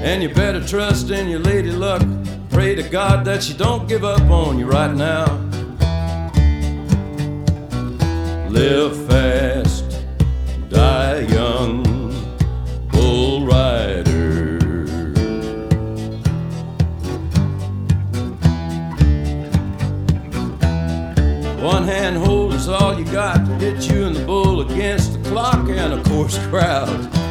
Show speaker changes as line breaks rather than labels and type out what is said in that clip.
And you better trust in your lady luck. Pray to God that she don't give up on you right now. Live fast, die young, bull rider. One hand hold is all you got to hit you and the bull against the clock and a coarse crowd.